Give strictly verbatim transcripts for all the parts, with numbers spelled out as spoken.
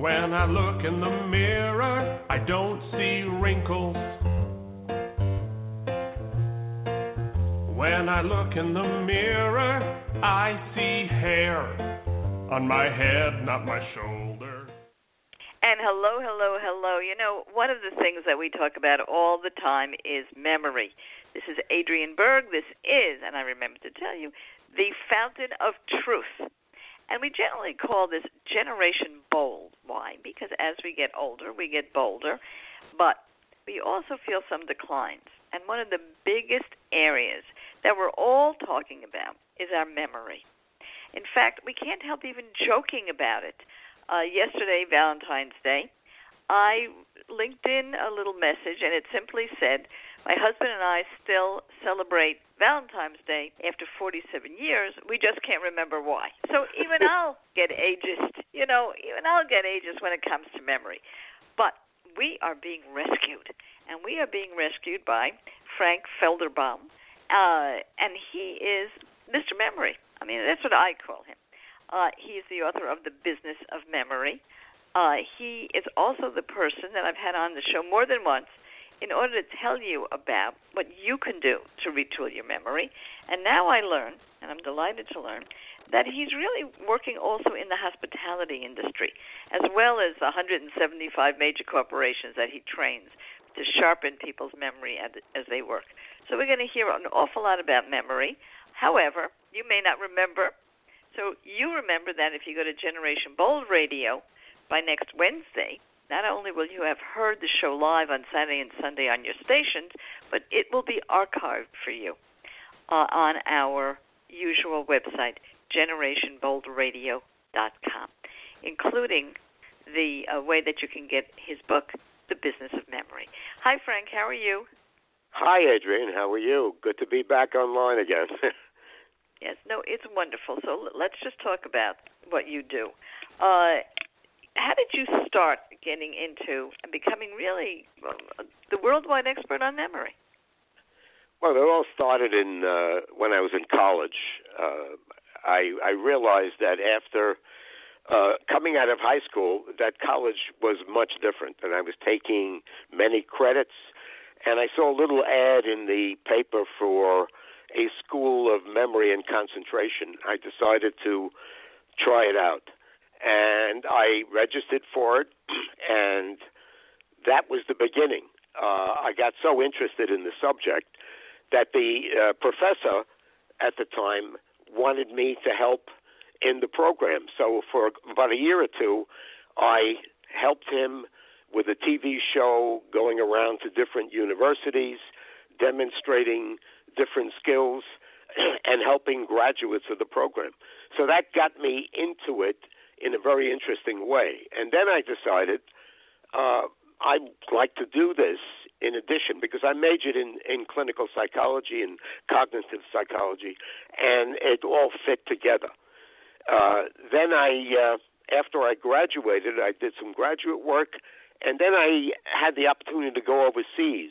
When I look in the mirror, I don't see wrinkles. When I look in the mirror, I see hair on my head, not my shoulder. And hello, hello, hello. You know, one of the things that we talk about all the time is memory. This is Adrienne Berg. This is, and I remember to tell you, the Fountain of Truth. And we generally call this Generation Bold. Why? Because as we get older, we get bolder, but we also feel some declines. And one of the biggest areas that we're all talking about is our memory. In fact, we can't help even joking about it. Uh, yesterday, Valentine's Day, I linked in a little message, and it simply said, my husband and I still celebrate Valentine's Day after forty-seven years. We just can't remember why. So even I'll get ageist. You know, even I'll get ageist when it comes to memory. But we are being rescued, and we are being rescued by Frank Felderbaum, uh, and he is Mister Memory. I mean, that's what I call him. Uh, he is the author of The Business of Memory. Uh, he is also the person that I've had on the show more than once in order to tell you about what you can do to retool your memory. And now I learn, and I'm delighted to learn, that he's really working also in the hospitality industry, as well as one hundred seventy-five major corporations that he trains to sharpen people's memory as, as they work. So we're going to hear an awful lot about memory. However, you may not remember. So you remember that if you go to Generation Bold Radio by next Wednesday, not only will you have heard the show live on Saturday and Sunday on your stations, but it will be archived for you uh, on our usual website, generation bold radio dot com, including the uh, way that you can get his book, The Business of Memory. Hi, Frank. How are you? Hi, Adrienne. How are you? Good to be back online again. Yes. No, it's wonderful. So let's just talk about what you do. Uh, how did you start getting into and becoming really uh, the worldwide expert on memory? Well, it all started in uh, when I was in college. Uh, I, I realized that after uh, coming out of high school, that college was much different, and I was taking many credits. And I saw a little ad in the paper for a school of memory and concentration. I decided to try it out. And I registered for it, and that was the beginning. Uh, I got so interested in the subject that the uh, professor at the time wanted me to help in the program. So for about a year or two, I helped him with a T V show going around to different universities, demonstrating different skills, and helping graduates of the program. So that got me into it in a very interesting way. And then I decided uh, I'd like to do this in addition, because I majored in, in clinical psychology and cognitive psychology, and it all fit together. Uh, then I, uh, after I graduated, I did some graduate work, and then I had the opportunity to go overseas,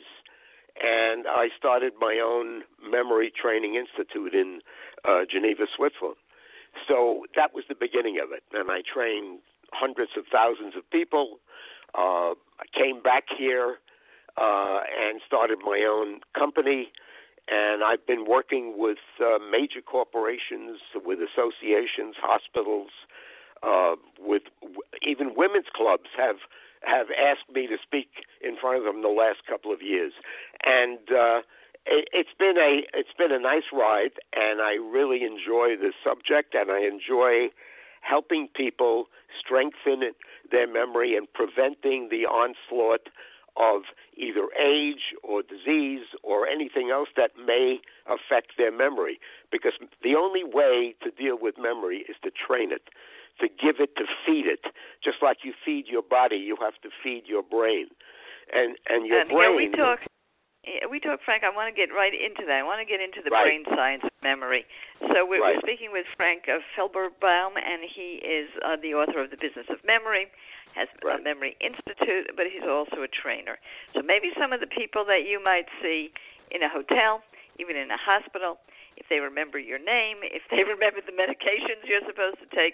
and I started my own memory training institute in uh, Geneva, Switzerland. So that was the beginning of it, and I trained hundreds of thousands of people. Uh, I came back here uh, and started my own company, and I've been working with uh, major corporations, with associations, hospitals, uh, with w- even women's clubs have have asked me to speak in front of them the last couple of years, and uh, it, it's been a it's been a nice ride, and I really enjoy the subject, and I enjoy helping people strengthen their memory and preventing the onslaught of either age or disease or anything else that may affect their memory. Because the only way to deal with memory is to train it, to give it, to feed it. Just like you feed your body, you have to feed your brain. And and your and, brain... Yeah, we talk, we talk, Frank, I want to get right into that. I want to get into the right. brain science of memory. So we're, right. we're speaking with Frank uh, Felderbaum, and he is uh, the author of The Business of Memory, has right. a Memory Institute, but he's also a trainer. So maybe some of the people that you might see in a hotel, even in a hospital, if they remember your name, if they remember the medications you're supposed to take,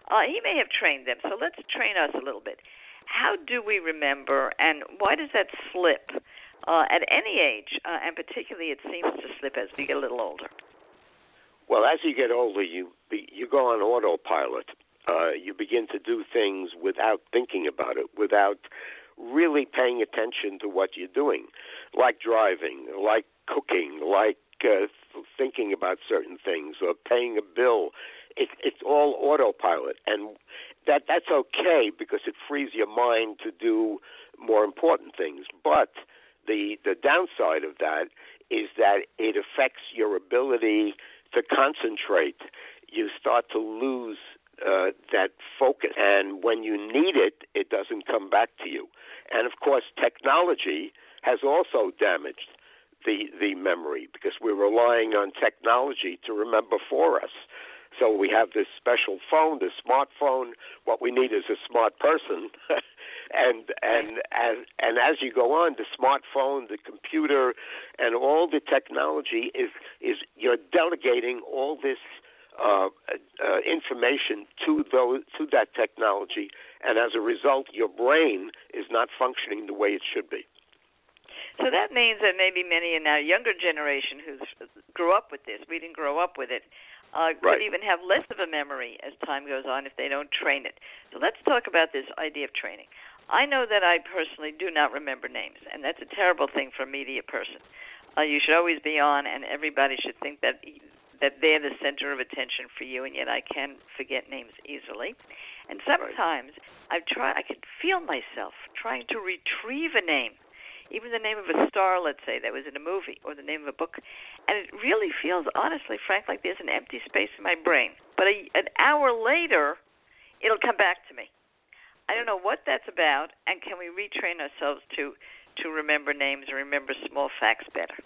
Uh, he may have trained them, so let's train us a little bit. How do we remember, and why does that slip uh, at any age, uh, and particularly it seems to slip as we get a little older? Well, as you get older, you be, you go on autopilot. Uh, you begin to do things without thinking about it, without really paying attention to what you're doing, like driving, like cooking, like uh, thinking about certain things, or paying a bill. It, it's all autopilot, and that that's okay because it frees your mind to do more important things. But the the downside of that is that it affects your ability to concentrate. You start to lose uh, that focus, and when you need it, it doesn't come back to you. And of course, technology has also damaged the the memory because we're relying on technology to remember for us. So we have this special phone, this smartphone. What we need is a smart person. and and as and as you go on, the smartphone, the computer, and all the technology is is you're delegating all this uh, uh, information to those to that technology, and as a result, your brain is not functioning the way it should be. So that means that maybe many in our younger generation who grew up with this, we didn't grow up with it, uh, right. could even have less of a memory as time goes on if they don't train it. So let's talk about this idea of training. I know that I personally do not remember names, and that's a terrible thing for a media person. Uh, you should always be on, and everybody should think that that they're the center of attention for you, and yet I can forget names easily. And sometimes right. I've tried, I can feel myself trying to retrieve a name, even the name of a star, let's say, that was in a movie, or the name of a book. And it really feels, honestly, Frank, like there's an empty space in my brain. But a, an hour later, it'll come back to me. I don't know what that's about, and can we retrain ourselves to, to remember names and remember small facts better?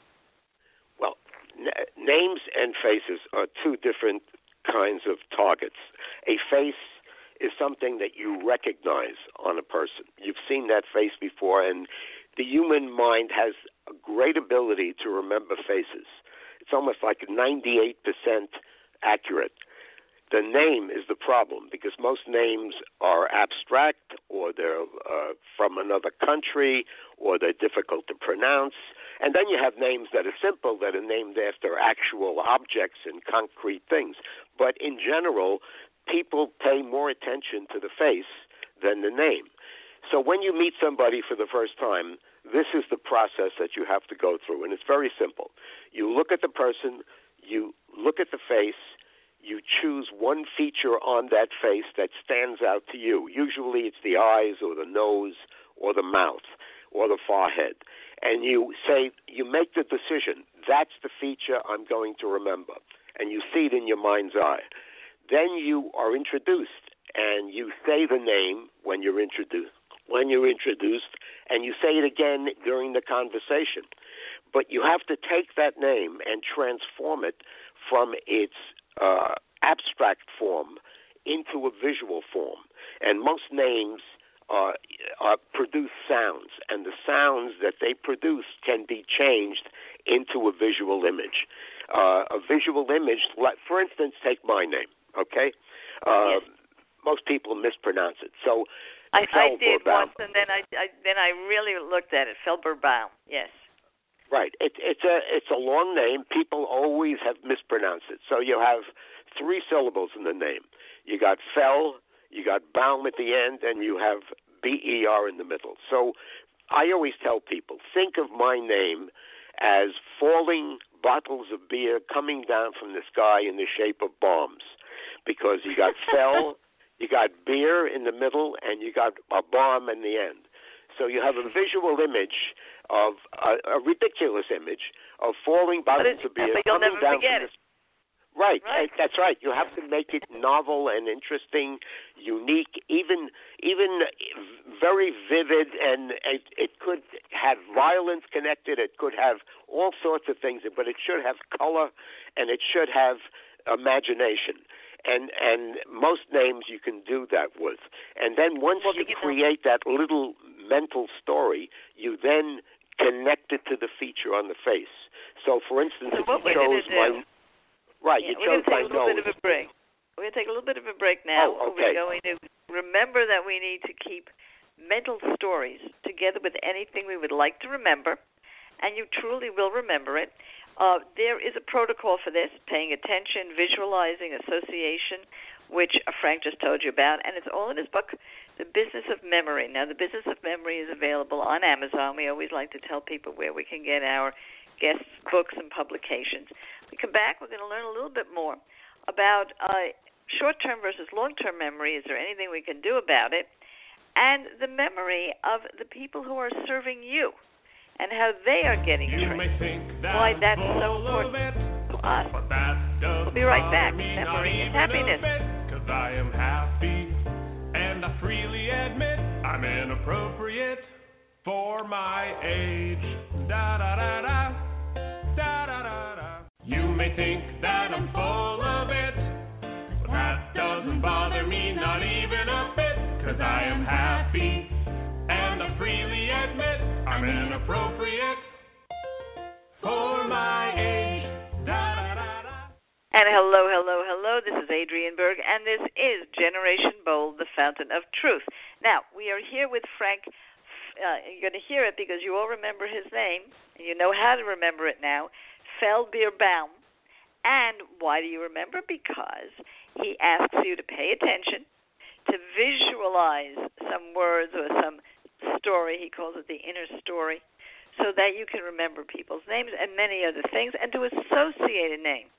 Well, n- names and faces are two different kinds of targets. A face is something that you recognize on a person. You've seen that face before, and the human mind has a great ability to remember faces. It's almost like ninety-eight percent accurate. The name is the problem because most names are abstract, or they're uh, from another country, or they're difficult to pronounce. And then you have names that are simple, that are named after actual objects and concrete things. But in general, people pay more attention to the face than the name. So when you meet somebody for the first time, this is the process that you have to go through, and it's very simple. You look at the person, you look at the face, you choose one feature on that face that stands out to you. Usually it's the eyes or the nose or the mouth or the forehead. And you say, you make the decision, that's the feature I'm going to remember. And you see it in your mind's eye. Then you are introduced, and you say the name when you're introduced. When you're introduced, and you say it again during the conversation. But you have to take that name and transform it from its uh, abstract form into a visual form. And most names uh, uh, produce sounds, and the sounds that they produce can be changed into a visual image. Uh, a visual image, like, for instance, take my name, okay? Uh, yes. Most people mispronounce it. So I, I did once, and then I, I then I really looked at it. Felberbaum, yes. Right. It, it's a it's a long name. People always have mispronounced it. So you have three syllables in the name. You got Fel, you got Baum at the end, and you have B E R in the middle. So I always tell people, think of my name as falling bottles of beer coming down from the sky in the shape of bombs, because you got Fel. You got beer in the middle, and you got a bomb in the end. So you have a visual image of uh, a ridiculous image of falling bottles of beer but you'll coming never down forget from it. the Right, right, that's right. You have to make it novel and interesting, unique, even even very vivid, and it, it could have violence connected. It could have all sorts of things, but it should have color, and it should have imagination. And and most names you can do that with. And then once well, you create that little mental story, you then connect it to the feature on the face. So, for instance, so if you chose my... Right, yeah, you chose my nose. We're going to take a little bit of a break. We're going to take a little bit of a break now. Oh, okay. We're going to remember that we need to keep mental stories together with anything we would like to remember, and you truly will remember it. Uh, there is a protocol for this, paying attention, visualizing, association, which Frank just told you about, and it's all in his book, The Business of Memory. Now, The Business of Memory is available on Amazon. We always like to tell people where we can get our guests' books and publications. We come back, we're going to learn a little bit more about uh, short-term versus long-term memory. Is there anything we can do about it? And the memory of the people who are serving you and how they are getting You trained. may think that Why that's full so important of it, to us. but that We'll be right back. me Memory is not happiness. Because I am happy, and I freely admit I'm inappropriate for my age. Da da da da, da da da da. You may think that I'm full of it, but that doesn't bother me not even a bit. Because I am happy, and I freely admit I'm inappropriate for my age. Da da da da. And hello, hello, hello. This is Adrienne Berg, and this is Generation Bold, the Fountain of Truth. Now, we are here with Frank. Uh, you're going to hear it because you all remember his name, and you know how to remember it now, Feldbeerbaum. And why do you remember? Because he asks you to pay attention, to visualize some words or some story. He calls it the inner story, so that you can remember people's names and many other things, and to associate a name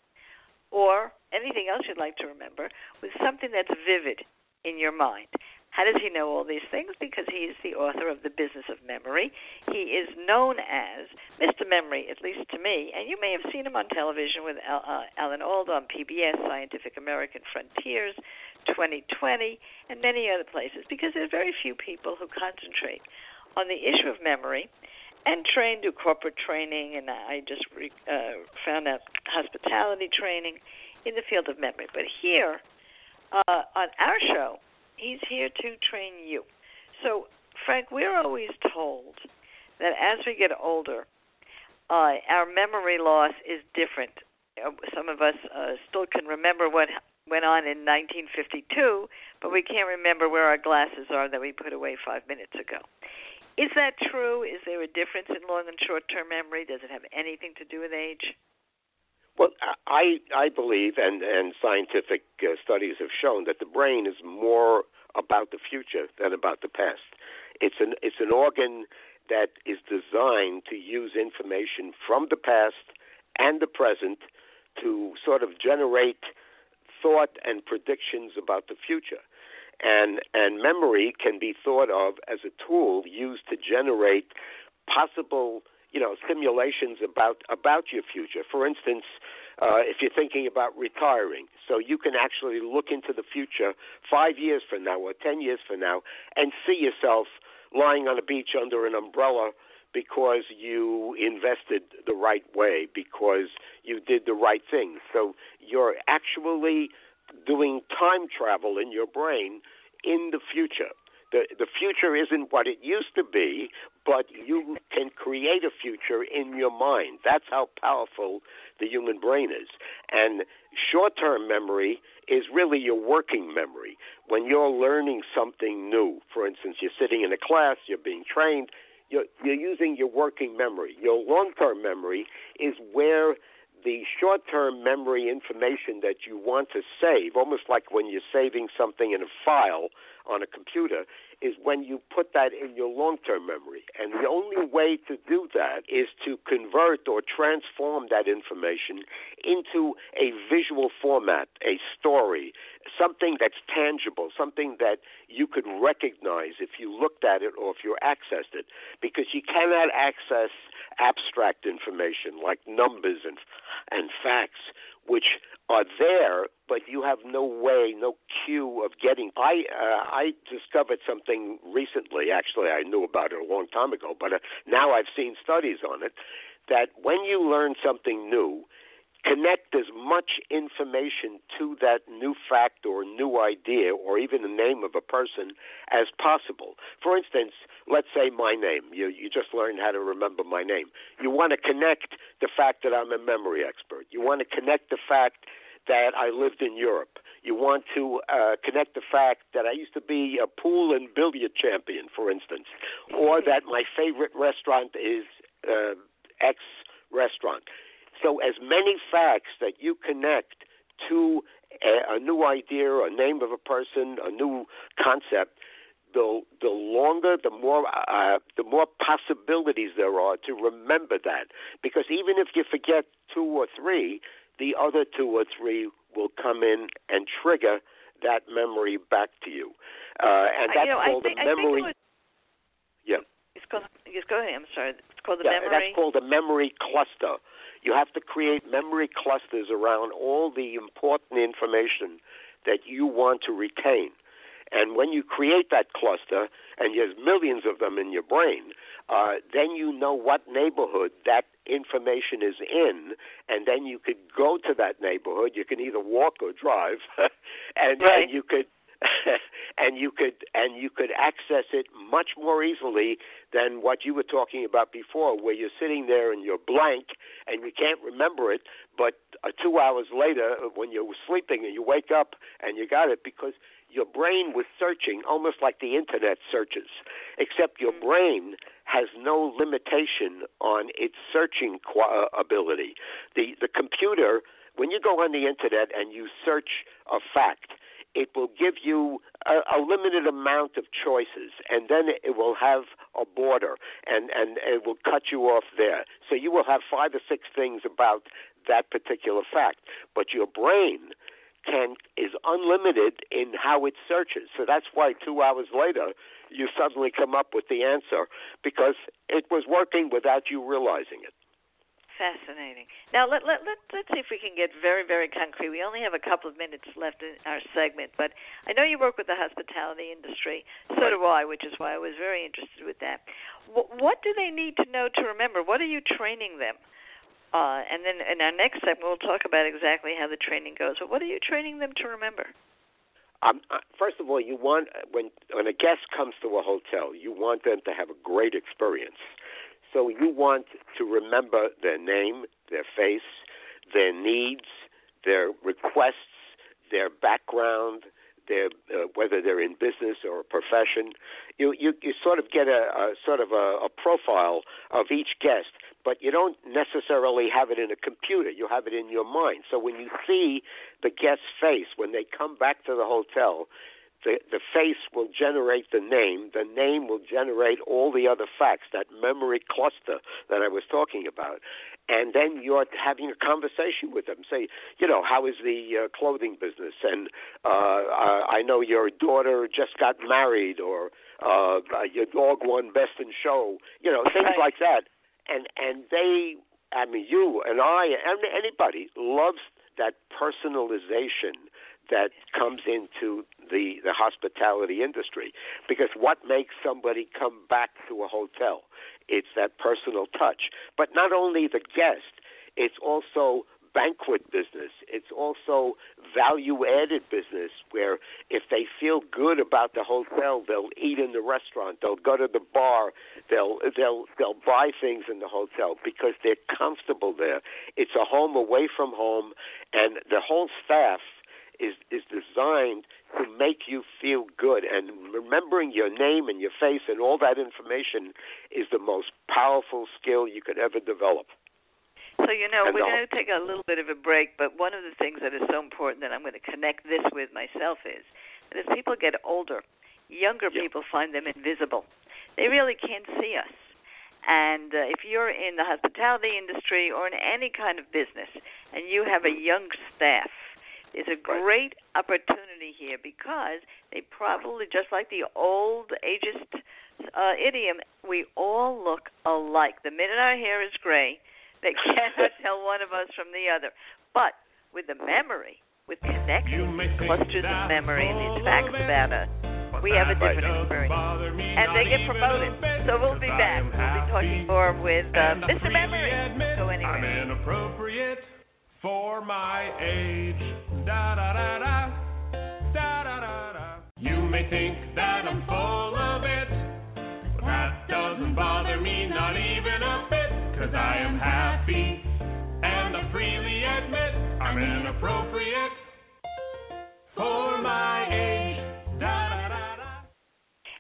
or anything else you'd like to remember with something that's vivid in your mind. How does he know all these things? Because he is the author of The Business of Memory. He is known as Mister Memory, at least to me, and you may have seen him on television with Al, uh, Alan Alda on P B S, Scientific American Frontiers, twenty twenty, and many other places, because there are very few people who concentrate on the issue of memory and train, do corporate training, and I just re, uh, found out hospitality training in the field of memory. But here, uh, on our show, he's here to train you. So, Frank, we're always told that as we get older, uh, our memory loss is different. Uh, some of us uh, still can remember what went on in nineteen fifty-two, but we can't remember where our glasses are that we put away five minutes ago. Is that true? Is there a difference in long and short-term memory? Does it have anything to do with age? Well, I I believe, and, and scientific uh, studies have shown, that the brain is more about the future than about the past. It's an it's an organ that is designed to use information from the past and the present to sort of generate thought and predictions about the future. And and memory can be thought of as a tool used to generate possible, you know, simulations about about your future. For instance, uh, if you're thinking about retiring, so you can actually look into the future five years from now or ten years from now and see yourself lying on a beach under an umbrella because you invested the right way, because you did the right thing. So you're actually doing time travel in your brain in the future. The the future isn't what it used to be, but you can create a future in your mind. That's how powerful the human brain is. And short-term memory is really your working memory. When you're learning something new, for instance, you're sitting in a class, you're being trained, you're, you're using your working memory. Your long-term memory is where the short-term memory information that you want to save, almost like when you're saving something in a file on a computer, is when you put that in your long-term memory. And the only way to do that is to convert or transform that information into a visual format, a story, something that's tangible, something that you could recognize if you looked at it or if you accessed it, because you cannot access abstract information like numbers and and facts, which are there, but you have no way, no cue of getting. I uh, I discovered something recently. Actually, I knew about it a long time ago, but uh, now I've seen studies on it, that when you learn something new, connect as much information to that new fact or new idea or even the name of a person as possible. For instance, let's say my name. You you just learned how to remember my name. You want to connect the fact that I'm a memory expert. You want to connect the fact that I lived in Europe. You want to uh, connect the fact that I used to be a pool and billiard champion, for instance, or that my favorite restaurant is uh, X restaurant. So as many facts that you connect to a, a new idea, a name of a person, a new concept, the the longer, the more uh, the more possibilities there are to remember that. Because even if you forget two or three, the other two or three will come in and trigger that memory back to you. Uh, and that's you know, called think, a memory. Was, yeah. It's called. Just go ahead. I'm sorry. It's called the yeah, memory. That's called a memory cluster. You have to create memory clusters around all the important information that you want to retain. And when you create that cluster, and there's millions of them in your brain, uh, then you know what neighborhood that information is in, and then you could go to that neighborhood. You can either walk or drive, and, right. and you could and you could and you could access it much more easily than what you were talking about before, where you're sitting there and you're blank and you can't remember it. But uh, two hours later, when you're sleeping and you wake up and you got it, because your brain was searching almost like the internet searches, except your brain has no limitation on its searching qu- ability. The the computer, when you go on the internet and you search a fact, it will give you a, a limited amount of choices, and then it will have a border, and, and it will cut you off there. So you will have five or six things about that particular fact. But your brain can is unlimited in how it searches. So that's why two hours later you suddenly come up with the answer, because it was working without you realizing it. Fascinating. Now, let, let, let, let's see if we can get very, very concrete. We only have a couple of minutes left in our segment, but I know you work with the hospitality industry. So right. do I, which is why I was very interested with that. What, what do they need to know to remember? What are you training them? Uh, and then in our next segment, we'll talk about exactly how the training goes. But what are you training them to remember? Um, uh, first of all, you want when when a guest comes to a hotel, you want them to have a great experience. So you want to remember their name, their face, their needs, their requests, their background, their uh, whether they're in business or a profession. You you, you sort of get a, a sort of a, a profile of each guest, but you don't necessarily have it in a computer. You have it in your mind. So when you see the guest's face, when they come back to the hotel, the, the face will generate the name. The name will generate all the other facts, that memory cluster that I was talking about. And then you're having a conversation with them. Say, you know, how is the uh, clothing business? And uh, I know your daughter just got married, or uh, your dog won Best in Show, you know, things right. like that. And and they, I mean, you and I, and anybody loves that personalization that comes into the, the hospitality industry. Because what makes somebody come back to a hotel? It's that personal touch. But not only the guest, it's also banquet business. It's also value-added business, where if they feel good about the hotel, they'll eat in the restaurant, they'll go to the bar, they'll they'll they'll buy things in the hotel because they're comfortable there. It's a home away from home, and the whole staff is is designed to make you feel good. And remembering your name and your face and all that information is the most powerful skill you could ever develop. So, you know, and we're the, going to take a little bit of a break, but one of the things that is so important that I'm going to connect this with myself is that as people get older, younger yeah. people find them invisible. They really can't see us. And uh, if you're in the hospitality industry or in any kind of business and you have a young staff, there's a great opportunity here, because they probably, just like the old ageist uh, idiom, we all look alike. The minute our hair is gray, they cannot tell one of us from the other. But with the memory, with connections, clusters of memory, and these facts about us, we have a different experience. And they get promoted. So we'll be back. We'll be talking more with uh, Mister Memory. Go anywhere. I'm inappropriate for my age. Da da da da. Da da da da. You may think that I'm full of it, but that doesn't bother me, not even a bit. Cause I am happy, and I freely admit I'm inappropriate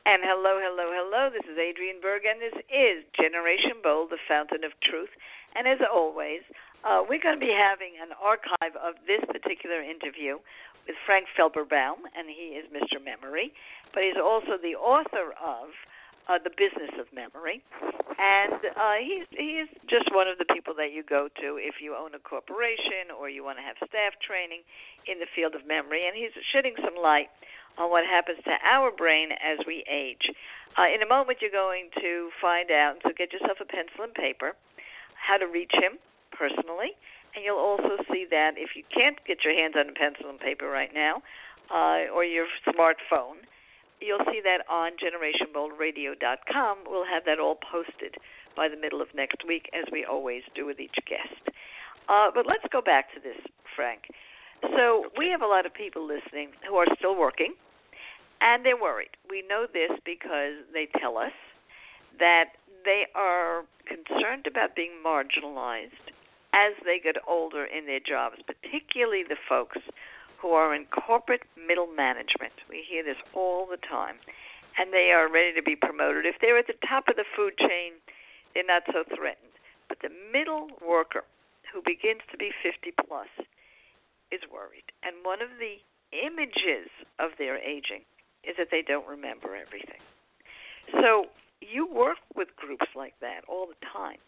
And hello, hello, hello. This is Adrienne Berg, and this is Generation Bold, the Fountain of Truth. And as always, uh, we're going to be having an archive of this particular interview with Frank Felberbaum, and he is Mister Memory, but he's also the author of uh, The Business of Memory. And uh, he's, he is just one of the people that you go to if you own a corporation or you want to have staff training in the field of memory. And he's shedding some light on what happens to our brain as we age. Uh, in a moment, you're going to find out, so get yourself a pencil and paper, how to reach him personally, and you'll also see that if you can't get your hands on a pencil and paper right now, uh, or your smartphone, you'll see that on generation bold radio dot com. We'll have that all posted by the middle of next week, as we always do with each guest. Uh, but let's go back to this, Frank. So we have a lot of people listening who are still working, and they're worried. We know this because they tell us that they are concerned about being marginalized as they get older in their jobs, particularly the folks who are in corporate middle management. We hear this all the time, and they are ready to be promoted. If they're at the top of the food chain, they're not so threatened. But the middle worker who begins to be fifty plus is worried. And one of the images of their aging is that they don't remember everything. So you work with groups like that all the time.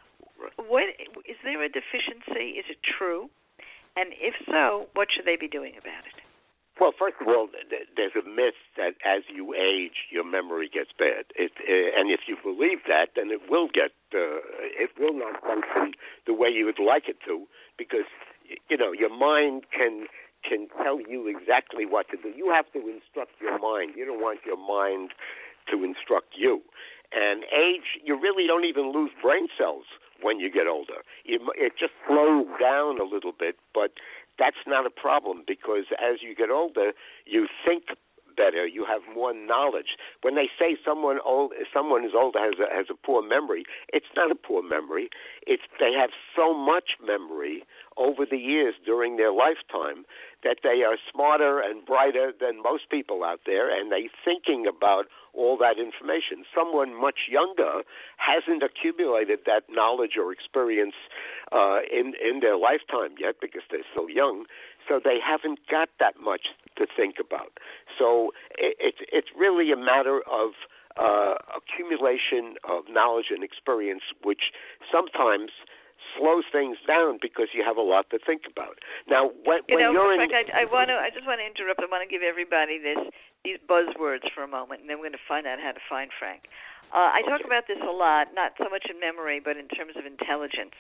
What, is there a deficiency? Is it true? And if so, what should they be doing about it? Well, first of all, there's a myth that as you age, your memory gets bad. It, uh, and if you believe that, then it will get, uh, it will not function the way you would like it to, because, you know, your mind can can tell you exactly what to do. You have to instruct your mind. You don't want your mind to instruct you. And age, you really don't even lose brain cells when you get older. You, it just slows down a little bit, but that's not a problem, because as you get older, you think better. You have more knowledge. When they say someone old, someone is older has a, has a poor memory, it's not a poor memory. It's they have so much memory over the years during their lifetime that they are smarter and brighter than most people out there, and they're thinking about all that information. Someone much younger hasn't accumulated that knowledge or experience uh, in in their lifetime yet, because they're so young. So they haven't got that much to think about. So it, it's it's really a matter of uh, accumulation of knowledge and experience, which sometimes slows things down because you have a lot to think about. Now, when, you when know, you're in, in, fact, I, I want to, I just want to interrupt. I want to give everybody this these buzzwords for a moment, and then we're going to find out how to find Frank. Uh, I talk okay. about this a lot, not so much in memory, but in terms of intelligence.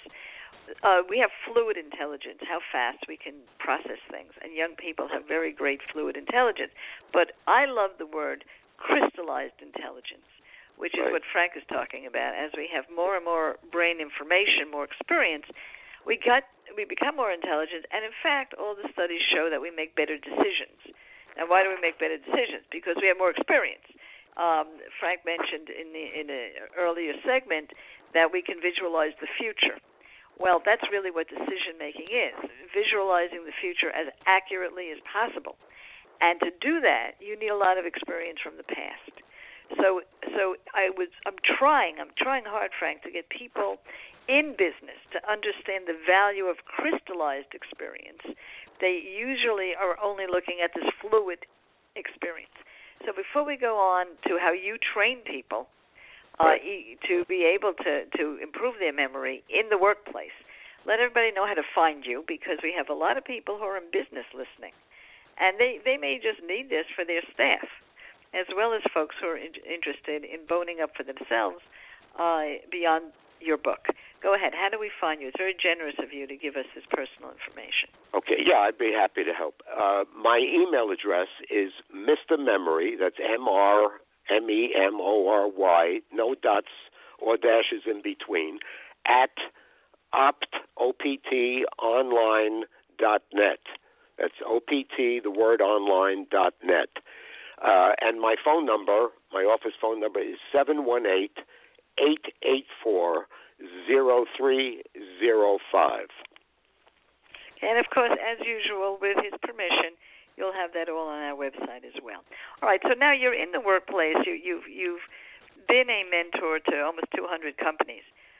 Uh, we have fluid intelligence, how fast we can process things, and young people have very great fluid intelligence. But I love the word crystallized intelligence, which is right. what Frank is talking about. As we have more and more brain information, more experience, we got we become more intelligent, and in fact, all the studies show that we make better decisions. Now, why do we make better decisions? Because we have more experience. Um, Frank mentioned in the in an earlier segment that we can visualize the future. Well, that's really what decision-making is, visualizing the future as accurately as possible. And to do that, you need a lot of experience from the past. So so I was I'm trying, I'm trying hard, Frank, to get people in business to understand the value of crystallized experience. They usually are only looking at this fluid experience. So before we go on to how you train people, Uh, to be able to, to improve their memory in the workplace, let everybody know how to find you, because we have a lot of people who are in business listening, and they, they may just need this for their staff, as well as folks who are in, interested in boning up for themselves uh, beyond your book. Go ahead. How do we find you? It's very generous of you to give us this personal information. Okay, yeah, I'd be happy to help. Uh, my email address is Mister Memory, that's M R M E M O R Y, no dots or dashes in between, at opt, O P T, online dot net. That's O P T, the word online, dot net. Uh, and my phone number, my office phone number is seven one eight, eight eight four, zero three zero five. And, of course, as usual, with his permission, You'll have that all on our website as well. All right, so now you're in the workplace. You, you've, you've been a mentor to almost two hundred companies.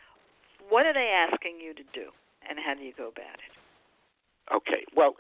What are they asking you to do, and how do you go about it? Okay, well,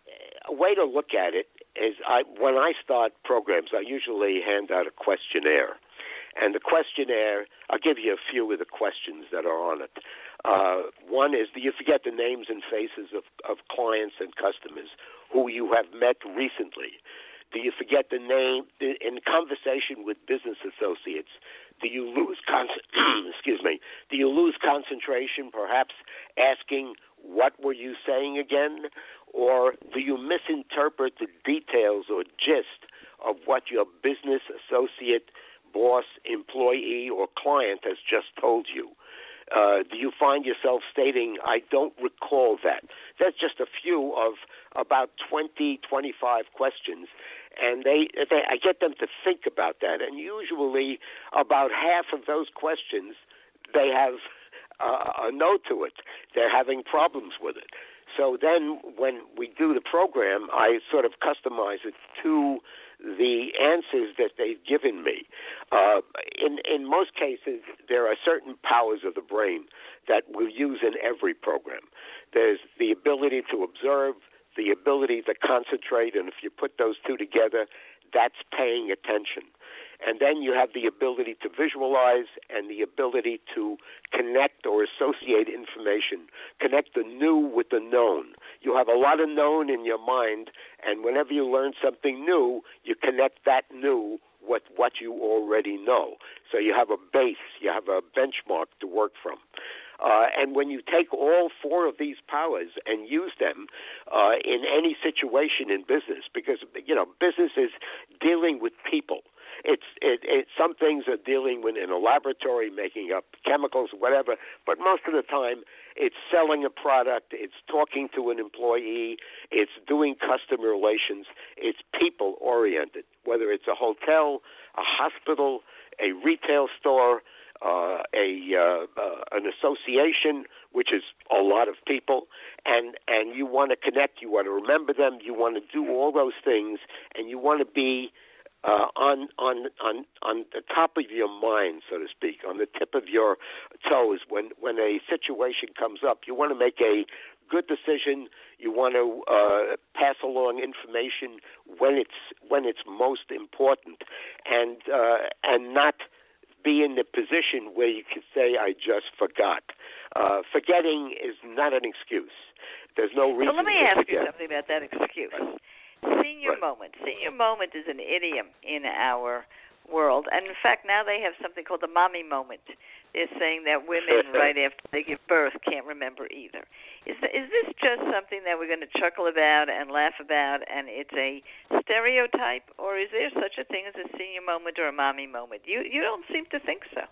a way to look at it is I, when I start programs, I usually hand out a questionnaire. And the questionnaire, I'll give you a few of the questions that are on it. Uh, one is, do you forget the names and faces of, of clients and customers who you have met recently? Do you forget the name in conversation with business associates? Do you lose con- excuse me? Do you lose concentration, perhaps asking what were you saying again, or do you misinterpret the details or gist of what your business associate, boss, employee, or client has just told you? Uh, do you find yourself stating, I don't recall that? That's just a few of about twenty, twenty-five questions, and they, they I get them to think about that, and usually about half of those questions, they have uh, a no to it. They're having problems with it. So then when we do the program, I sort of customize it to the answers that they've given me. Uh, in, in most cases, there are certain powers of the brain that we'll use in every program. There's the ability to observe, the ability to concentrate, and if you put those two together, that's paying attention. And then you have the ability to visualize and the ability to connect or associate information, connect the new with the known. You have a lot of known in your mind, and whenever you learn something new, you connect that new with what you already know. So you have a base, you have a benchmark to work from. Uh, and when you take all four of these powers and use them uh, in any situation in business, because, you know, business is dealing with people. It's it, it, some things are dealing with in a laboratory, making up chemicals, whatever. But most of the time, it's selling a product. It's talking to an employee. It's doing customer relations. It's people oriented. Whether it's a hotel, a hospital, a retail store, uh, a uh, uh, an association, which is a lot of people, and and you want to connect. You want to remember them. You want to do all those things, and you want to be Uh, on on on on the top of your mind, so to speak, on the tip of your toes. When when a situation comes up, you want to make a good decision. You want to uh, pass along information when it's when it's most important, and uh, and not be in the position where you can say, "I just forgot." Uh, forgetting is not an excuse. There's no reason. So let me to ask forget. you something about that excuse. Right. Senior right. moment. Senior moment is an idiom in our world. And, in fact, now they have something called the mommy moment. They're saying that women, right after they give birth, can't remember either. Is, is this just something that we're going to chuckle about and laugh about, and it's a stereotype, or is there such a thing as a senior moment or a mommy moment? You you don't seem to think so.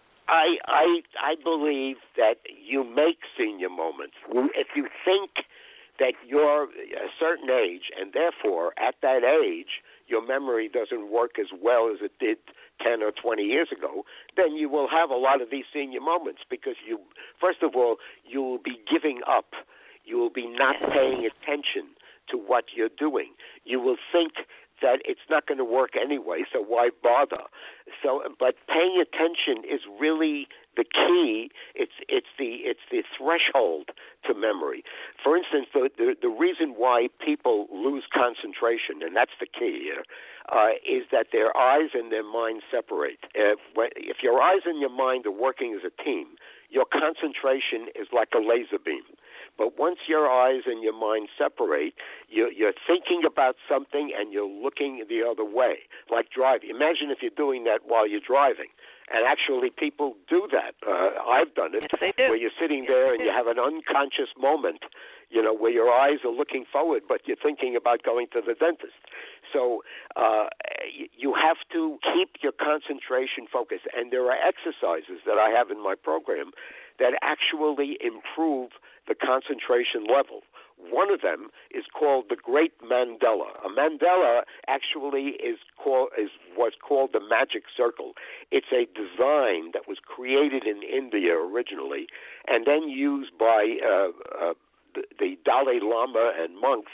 I I I believe that you make senior moments. If you think that you're a certain age, and therefore, at that age, your memory doesn't work as well as it did ten or twenty years ago, then you will have a lot of these senior moments because you, first of all, you will be giving up. You will be not paying attention to what you're doing. You will think that it's not going to work anyway, so why bother? So, but paying attention is really the key. It's it's the it's the threshold to memory. For instance, the the, the reason why people lose concentration, and that's the key here, uh, is that their eyes and their mind separate. If, if your eyes and your mind are working as a team, your concentration is like a laser beam. But once your eyes and your mind separate, you're, you're thinking about something and you're looking the other way, like driving. Imagine if you're doing that while you're driving. And actually, people do that. Uh, I've done it, yes, they do. where you're sitting there and you have an unconscious moment, you know, where your eyes are looking forward, but you're thinking about going to the dentist. So uh, you have to keep your concentration focused. And there are exercises that I have in my program that actually improve the concentration level. One of them is called the Great Mandela. A Mandela actually is called is was called the Magic Circle. It's a design that was created in India originally, and then used by uh, uh, the, the Dalai Lama and monks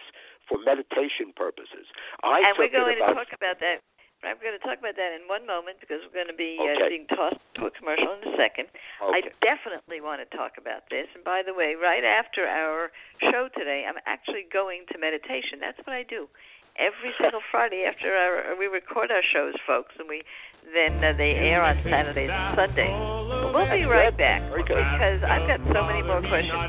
for meditation purposes. I and we're took going it about, to talk about that. I'm going to talk about that in one moment because we're going to be okay. uh, being tossed to a commercial in a second. Okay. I definitely want to talk about this. And by the way, right after our show today, I'm actually going to meditation. That's what I do. Every single Friday after our, we record our shows, folks, and we then uh, they air on Saturdays and Sundays. But we'll be right back because I've got so many more questions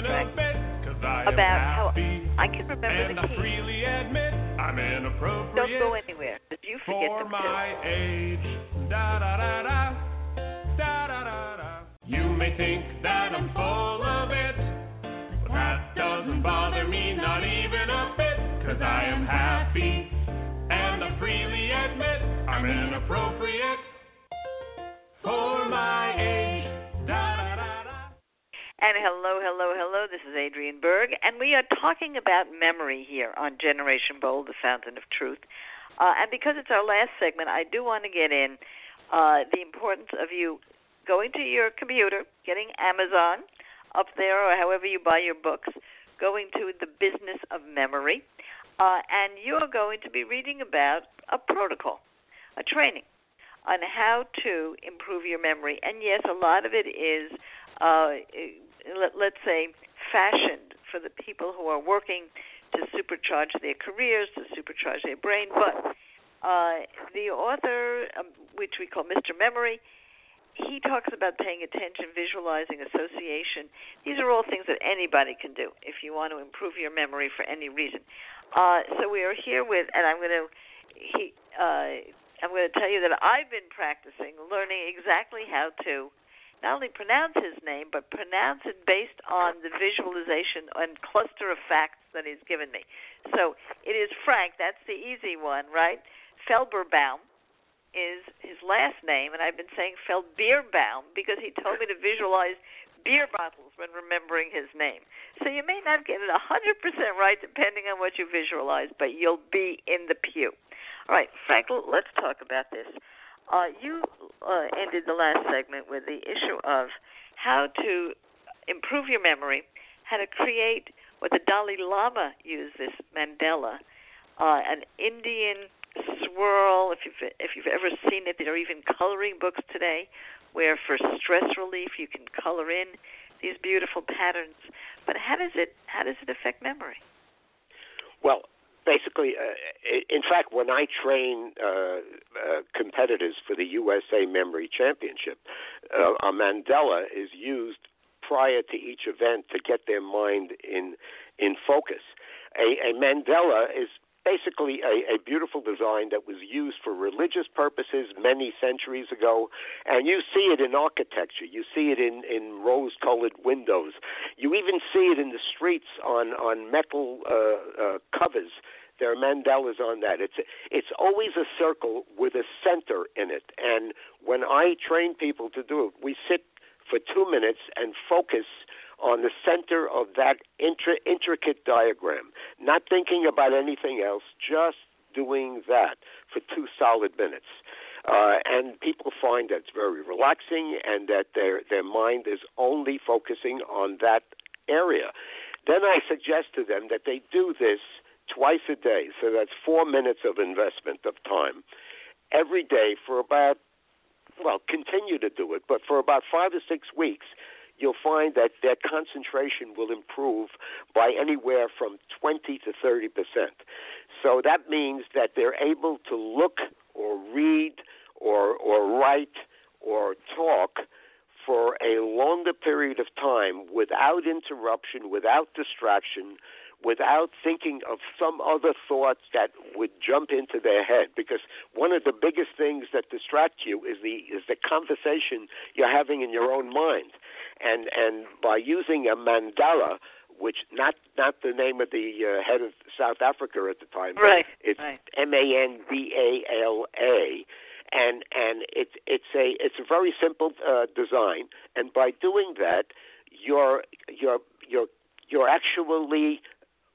about how I can remember the key. I'm inappropriate. Don't go anywhere. If you forget for them my too. age. Da da da da. Da da da da. You may think that I'm full of it, but that doesn't bother me not even a bit, 'cause I am happy and I freely admit I'm inappropriate for my age. Da da da da. And hello, hello, hello. This is Adrienne Berg, and we are talking about memory here on Generation Bold, the Fountain of Truth. Uh, and because it's our last segment, I do want to get in uh, the importance of you going to your computer, getting Amazon up there, or however you buy your books, going to the business of memory, uh, and you're going to be reading about a protocol, a training on how to improve your memory. And yes, a lot of it is Uh, let, let's say, fashioned for the people who are working to supercharge their careers, to supercharge their brain. But uh, the author, um, which we call Mister Memory, he talks about paying attention, visualizing, association. These are all things that anybody can do if you want to improve your memory for any reason. Uh, so we are here with, and I'm going to, he, uh, I'm going to tell you that I've been practicing, learning exactly how to not only pronounce his name, but pronounce it based on the visualization and cluster of facts that he's given me. So it is Frank. That's the easy one, right? Felberbaum is his last name, and I've been saying Feldbeerbaum because he told me to visualize beer bottles when remembering his name. So you may not get it one hundred percent right depending on what you visualize, but you'll be in the pew. All right, Frank, let's talk about this. Uh, you uh, ended the last segment with the issue of how to improve your memory, how to create what the Dalai Lama used, this mandala, uh, an Indian swirl. If you've if you've ever seen it, there are even coloring books today where for stress relief you can color in these beautiful patterns. But how does it how does it affect memory? Well, basically, uh, in fact, when I train uh, uh, competitors for the U S A Memory Championship, uh, a mandala is used prior to each event to get their mind in in focus. A, a mandala is basically a, a beautiful design that was used for religious purposes many centuries ago, and you see it in architecture. You see it in, in rose-colored windows. You even see it in the streets on, on metal uh, uh, covers. There are mandalas on that. It's it's always a circle with a center in it, and when I train people to do it, we sit for two minutes and focus on the center of that intri- intricate diagram, not thinking about anything else, just doing that for two solid minutes. Uh, and people find that it's very relaxing and that their their mind is only focusing on that area. Then I suggest to them that they do this twice a day, so that's four minutes of investment of time every day for about, well, continue to do it, but for about five or six weeks, you'll find that their concentration will improve by anywhere from twenty to thirty percent. So that means that they're able to look or read or, or write or talk for a longer period of time without interruption, without distraction, without thinking of some other thoughts that would jump into their head. Because one of the biggest things that distract you is the is the conversation you're having in your own mind. And and by using a mandala, which not not the name of the uh, head of South Africa at the time, right? It's right. M A N D A L A, and and it's it's a it's a very simple uh, design. And by doing that, you're you're you're you're actually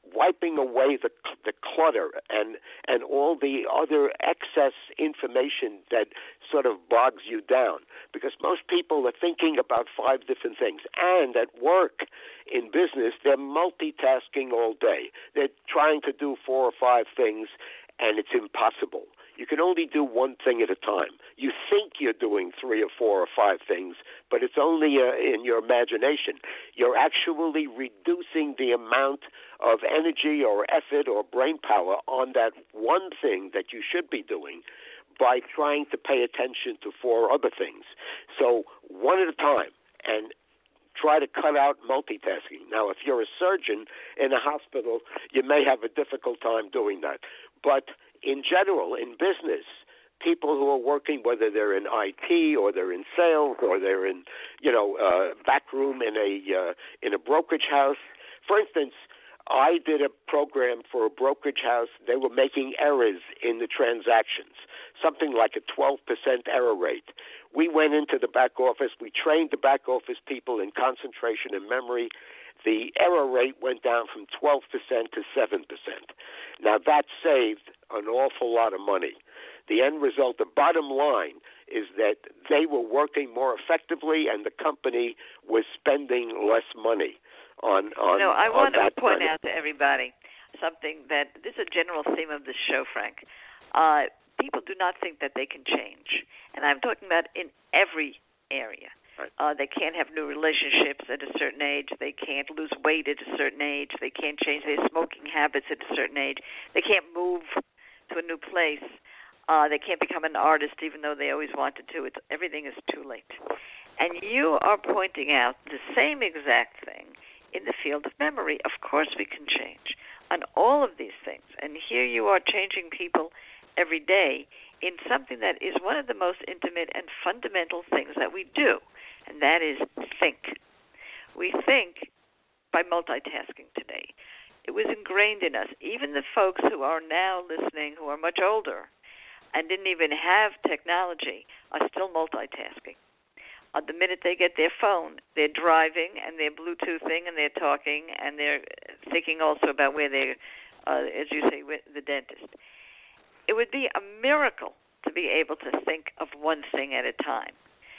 wiping away the the clutter and and all the other excess information that sort of bogs you down, because most people are thinking about five different things. And at work, in business, they're multitasking all day. They're trying to do four or five things, and it's impossible. You can only do one thing at a time. You think you're doing three or four or five things, but it's only uh, in your imagination. You're actually reducing the amount of energy or effort or brain power on that one thing that you should be doing by trying to pay attention to four other things. So one at a time, and try to cut out multitasking. Now, if you're a surgeon in a hospital, you may have a difficult time doing that. But in general, in business, people who are working, whether they're in I T or they're in sales or they're in, you know, uh, back room in a uh, in a brokerage house. For instance, I did a program for a brokerage house. They were making errors in the transactions, something like a twelve percent error rate. We went into the back office. We trained the back office people in concentration and memory. The error rate went down from twelve percent to seven percent. Now, that saved an awful lot of money. The end result, the bottom line, is that they were working more effectively and the company was spending less money on on You know, I on want to that point money. out to everybody something that this is a general theme of the show, Frank. Uh, people do not think that they can change. And I'm talking about in every area. Right. Uh, they can't have new relationships at a certain age. They can't lose weight at a certain age. They can't change their smoking habits at a certain age. They can't move to a new place. Uh, they can't become an artist even though they always wanted to. It's, everything is too late. And you are pointing out the same exact thing in the field of memory. Of course we can change on all of these things. And here you are changing people every day in something that is one of the most intimate and fundamental things that we do, and that is think. We think by multitasking today. It was ingrained in us. Even the folks who are now listening, who are much older and didn't even have technology, are still multitasking. Uh, the minute they get their phone, they're driving and they're Bluetoothing and they're talking and they're thinking also about where they're, uh, as you say, with the dentist. It would be a miracle to be able to think of one thing at a time.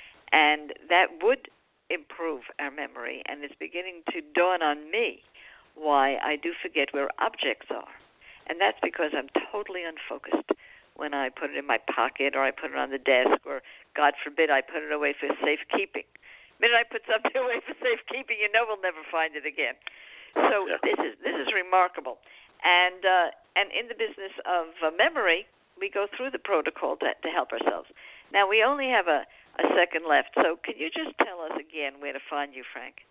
And that would improve our memory. And it's beginning to dawn on me why I do forget where objects are. And that's because I'm totally unfocused when I put it in my pocket or I put it on the desk or, God forbid, I put it away for safekeeping. The minute I put something away for safekeeping, you know we'll never find it again. So yeah. this is this is remarkable. And uh, and in the business of uh, memory, we go through the protocol to, to help ourselves. Now, we only have a, a second left, so can you just tell us again where to find you, Frank?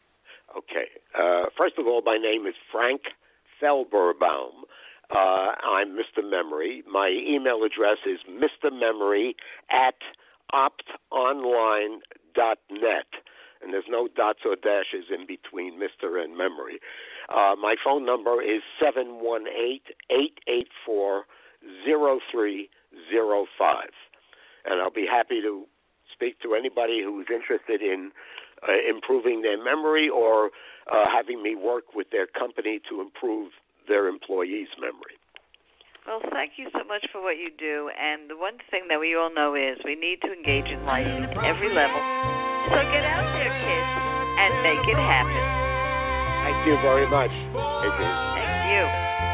Okay. Uh, first of all, my name is Frank Felberbaum. Uh, I'm Mister Memory. My email address is mrmemory at optonline dot net. And there's no dots or dashes in between Mister and Memory. Uh, my phone number is seven one eight, eight eight four, zero three zero five. And I'll be happy to speak to anybody who's interested in uh, improving their memory or uh, having me work with their company to improve their employees' memory. Well, thank you so much for what you do. And the one thing that we all know is we need to engage in life at every level. So get out there, kids, and make it happen. Thank you very much, Adrian. Thank you.